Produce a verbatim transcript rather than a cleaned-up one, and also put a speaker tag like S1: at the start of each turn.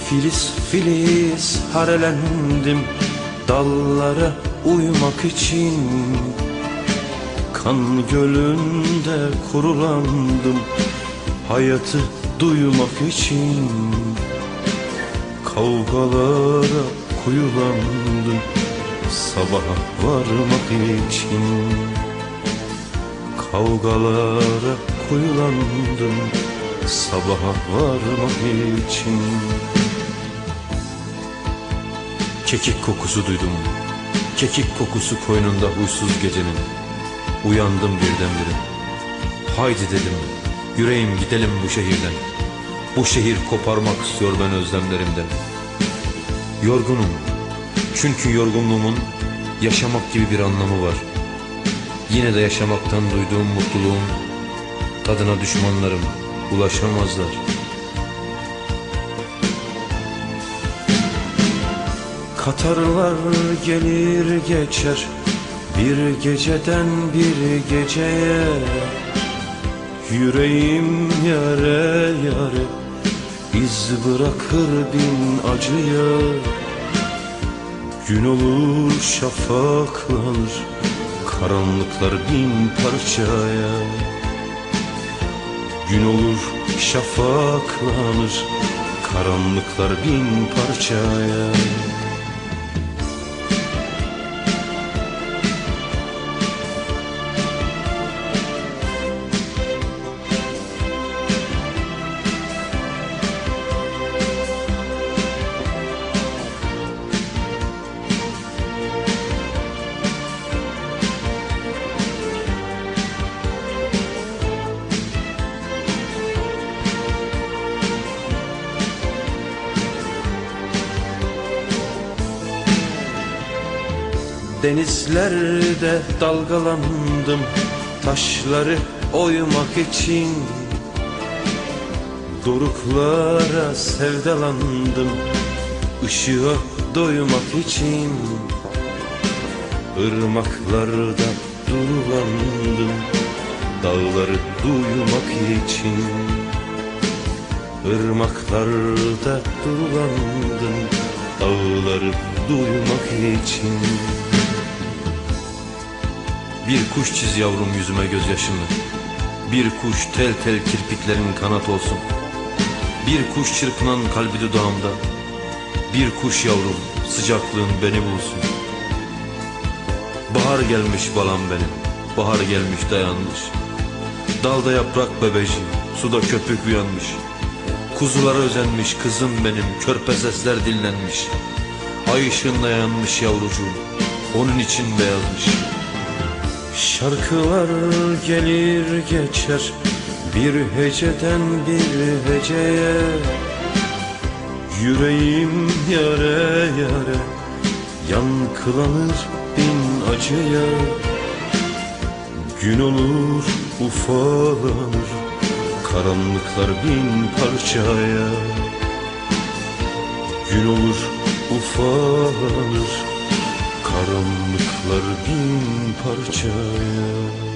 S1: Filiz filiz harelendim dallara uymak için. Kan gölünde kurulandım hayatı duymak için. Kavgalara kuyulandım sabaha varmak için. Kavgalara kuyulandım sabaha varmak için. Kekik kokusu duydum, kekik kokusu koynunda huysuz gecenin. Uyandım birdenbire, haydi dedim, yüreğim gidelim bu şehirden. Bu şehir koparmak istiyor ben özlemlerimden. Yorgunum, çünkü yorgunluğumun yaşamak gibi bir anlamı var. Yine de yaşamaktan duyduğum mutluluğun tadına düşmanlarım ulaşamazlar. Katarlar gelir geçer bir geceden bir geceye. Yüreğim yare yare iz bırakır bin acıya. Gün olur şafaklanır karanlıklar bin parçaya. Gün olur şafaklanır karanlıklar bin parçaya. Denizlerde dalgalandım taşları oymak için. Doruklara sevdalandım ışığa doymak için. Irmaklarda durulandım dağları duymak için. Irmaklarda durulandım dağları duymak için. Bir kuş çiz yavrum yüzüme gözyaşını. Bir kuş tel tel kirpiklerin kanat olsun. Bir kuş çırpınan kalbi dudağımda. Bir kuş yavrum sıcaklığın beni bulsun. Bahar gelmiş balam benim, bahar gelmiş dayanmış. Dalda yaprak bebeci, suda köpük uyanmış. Kuzulara özenmiş kızım benim, körpe sesler dinlenmiş. Ay ışığında yanmış yavrucuğum, onun için beyazmış. Şarkılar gelir geçer bir heceden bir heceye. Yüreğim yare yare yankılanır bin acıya. Gün olur ufalanır karanlıklar bin parçaya. Gün olur ufalanır karanlıklar bin parçaya.